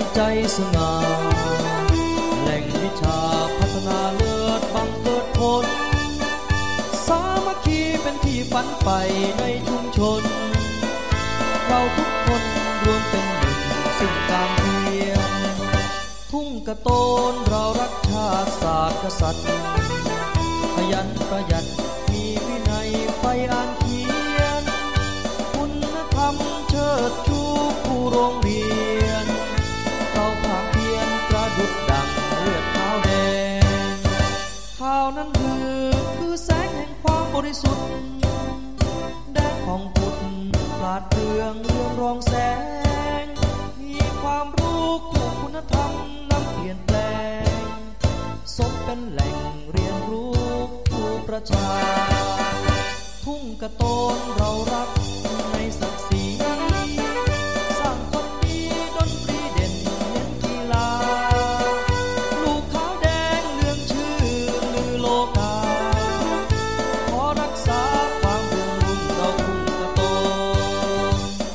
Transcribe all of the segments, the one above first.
ใจสง่าแหล่งวิชาพัฒนาเลิศบังเกิดผลสามัคคีเป็นที่ฝันไปในชุมชนเราทุกคนรวมเป็นหนึ่งซึ่งการเพียรทุ่งกระโตนเรารักชาติศาสตร์กษัตริย์ขยันประหยัดมีวินัยไฟอ่านเขียนคุณธรรมเชิดชูผู้โรงเรียนเราภาคเพียรประดุจดังเลือดขาวแดงข่าวนั้นคือแสงแห่งความบริสุทธิ์แดนของพุทธปราดเปรื่องรองแสงมีความรู้คู่คุณธรรมนำเปลี่ยนแปลงสมเป็นแหล่งเรียนรู้ผู้ประชาทุ่งกระโตนเรารักในศักดิ์ศรีสร้างคนดีดนตรีเด่นเน้นกีฬาลูกขาวแดงเรื่องชื่อลือโลกาขอรักษาความรุ่งรุ่งเราทุ่งกระโตน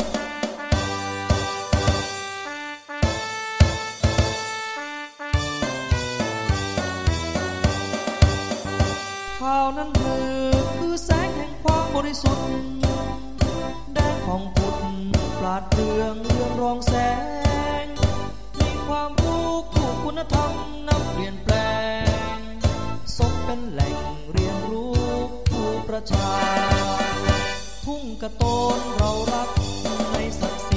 ข่าวนั้นคือแสงแห่งความบริสุทธิ์แดนของพุทธปราดเปรื่องรองแสงมีความรู้คู่คุณธรรมนำเปลี่ยนแปลงสมเป็นแหล่งเรียนรู้ผู้ประชาทุ่งกระโตนเรารักในศักดิ์ศ